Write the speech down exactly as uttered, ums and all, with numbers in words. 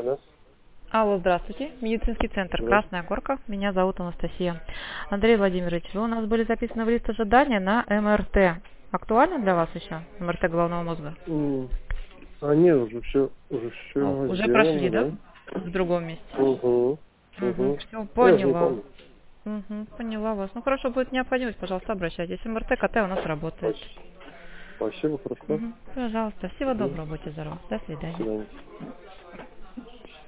Алло. Алло, здравствуйте. Медицинский центр Да. «Красная горка». Меня зовут Анастасия. Андрей Владимирович, вы у нас были записаны в лист ожидания на эм эр тэ. Актуально для вас еще эм эр тэ головного мозга? М, А нет, уже все, уже Ну, все уже прошли, сделано, да? да? В другом месте. Угу. Угу, Угу. все, Ну, я же не поняла. помню. Угу, поняла вас. Ну хорошо, будет необходимость, пожалуйста, обращайтесь. эм эр тэ, ка тэ у нас работает. Спасибо. Спасибо, хорошо. Угу, пожалуйста, всего Угу. доброго, будьте здоровы. До До свидания. свидания.